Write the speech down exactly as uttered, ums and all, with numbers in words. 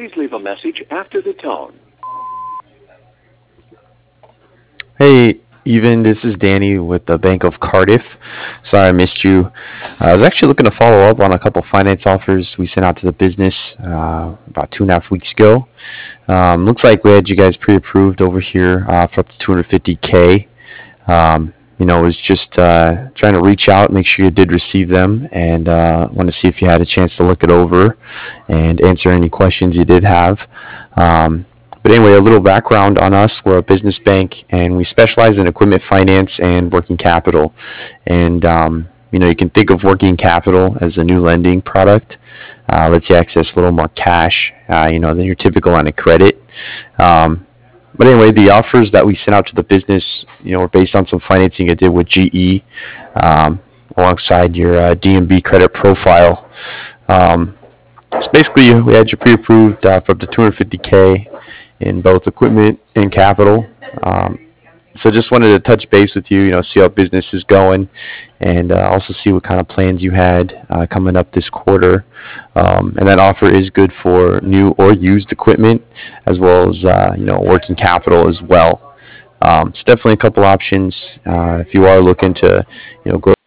Please leave a message after the tone. Hey, even this is Danny with the Bank of Cardiff. Sorry I missed you. I was actually looking to follow up on a couple finance offers we sent out to the business uh, about two and a half weeks ago. Um, looks like we had you guys pre-approved over here uh, for up to two hundred fifty k. Um, you know, was just uh, trying to reach out, make sure you did receive them, and uh, want to see if you had a chance to look it over and answer any questions you did have. Um, but anyway, a little background on us. We're a business bank, and we specialize in equipment finance and working capital. And um, you know, you can think of working capital as a new lending product. Uh, lets you access a little more cash, uh, you know, than your typical line of credit. Um, but anyway, the offers that we sent out to the business, you know, were based on some financing I did with G E, um, alongside your uh, D M B credit profile. Um, so basically, we had you pre-approved uh, for up to two hundred fifty k in both equipment and capital. Um, so just wanted to touch base with you, you know, see how business is going, and uh, also see what kind of plans you had uh, coming up this quarter. Um, and that offer is good for new or used equipment, as well as uh, you know, working capital as well. Um, it's definitely a couple options uh, if you are looking to, you know, grow